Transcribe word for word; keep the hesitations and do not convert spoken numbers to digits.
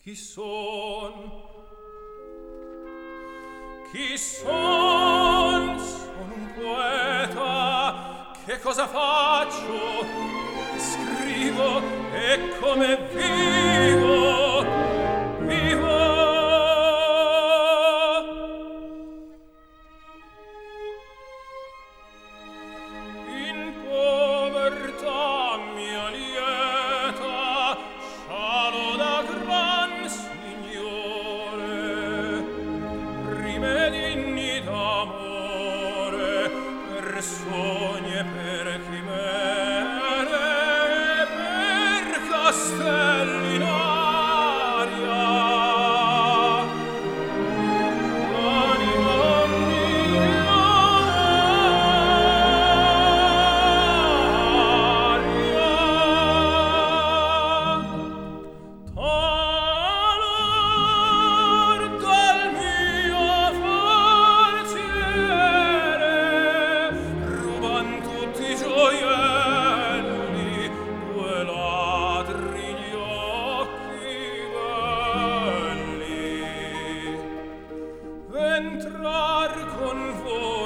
Chi son? Chi son? Sono un poeta. Che cosa faccio? Scrivo e come vivo, vivo. In povertà mia lieta, scialo da gran Signore, rimedi d'amore, per sogni e per chimere, per castelli in aria. Anima mia, talor dal mio forziere ruban tutti i gioielli, due ladri gli occhi belli. V'entrar con voi